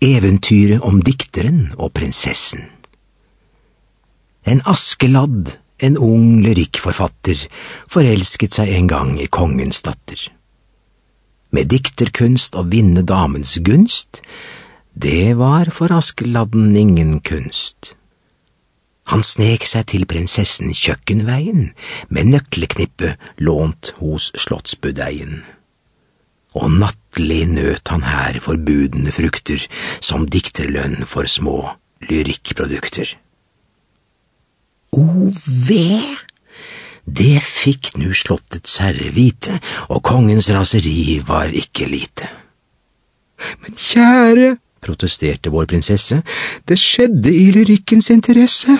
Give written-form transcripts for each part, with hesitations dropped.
Eventyret om dikteren og prinsessen. En Askeladd, en ung lyrikkforfatter, forelsket seg en gang i kongens datter. Med dikterkunst å vinne damens gunst, det var for Askeladden ingen kunst. Han snek seg til prinsessen kjøkkenveien, med nøkleknippe lånt hos slottsbudeien. Og nattlig nøt han her forbudne frukter, som dikterlønn for små lyrikkprodukter. O ve! Det fikk nu slottets herre vite, og kongens raseri var ikke lite. Men kjære, protesterte vår prinsesse, det skjedde i lyrikkens interesse.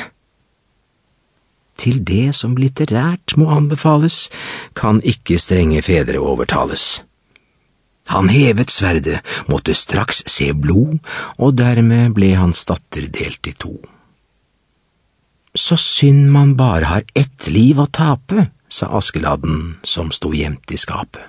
Til det som litterært må anbefales, kan ikke strenge fedre overtales. Han hevet sverdet, måtte straks se blod, og dermed ble hans datter delt i to. Så synd man bare har ett liv å tape, sa Askeladden som sto gjemt i skapet.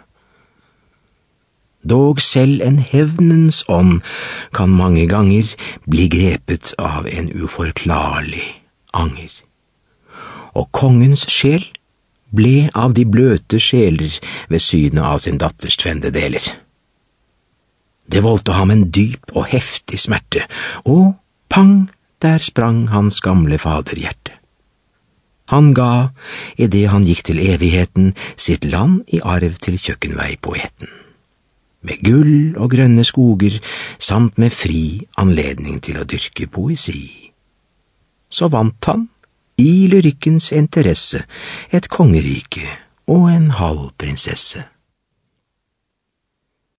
Dog selv en hevnens ånd kan mange ganger bli grepet av en uforklarlig anger. Og kongens sjel ble av de bløte sjeler ved synet av sin datters tvendedeler. Det voldte ham en dyp og heftig smerte, og pang, der sprang hans gamle faderhjerte. Han ga, i det han gikk til evigheten, sitt land i arv til kjøkkenveipoeten. Med gull og grønne skoger, samt med fri anledning til å dyrke poesi. Så vant han, i lyrikkens interesse, et kongerike og en halv prinsesse.